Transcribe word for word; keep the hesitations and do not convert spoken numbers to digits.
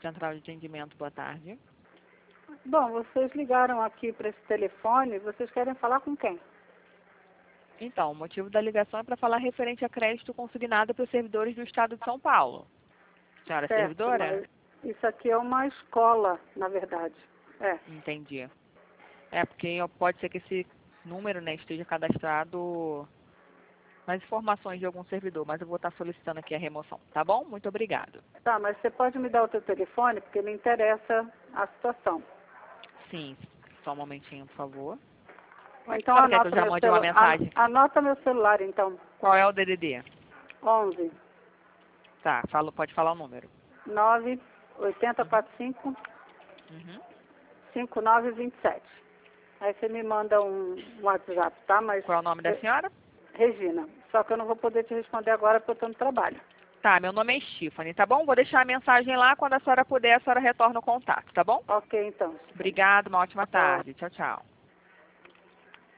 Central de Atendimento, boa tarde. Bom, vocês ligaram aqui para esse telefone, vocês querem falar com quem? Então, o motivo da ligação é para falar referente a crédito consignado para os servidores do Estado de São Paulo. Senhora Certo, servidora? mas isso aqui é uma escola, na verdade. É. Entendi. É, porque pode ser que esse número, né, esteja cadastrado nas informações de algum servidor, mas eu vou estar solicitando aqui a remoção, tá bom? Muito obrigado. Tá, mas você pode me dar o teu telefone, porque me interessa a situação. Sim, só um momentinho, por favor. Ou então Quer que anota eu já meu mande uma celular. mensagem? Anota meu celular, então. Qual é o D D D? onze Tá, falo, pode falar o número. nove oito zero quatro cinco Uhum. cinco nove dois sete. Aí você me manda um WhatsApp, tá? Mas Qual é o nome da senhora? Regina. Só que eu não vou poder te responder agora porque eu estou no trabalho. Tá, meu nome é Stephanie, tá bom? Vou deixar a mensagem lá, quando a senhora puder, a senhora retorna o contato, tá bom? Ok, então. Obrigada, uma ótima tarde. Tchau, tchau.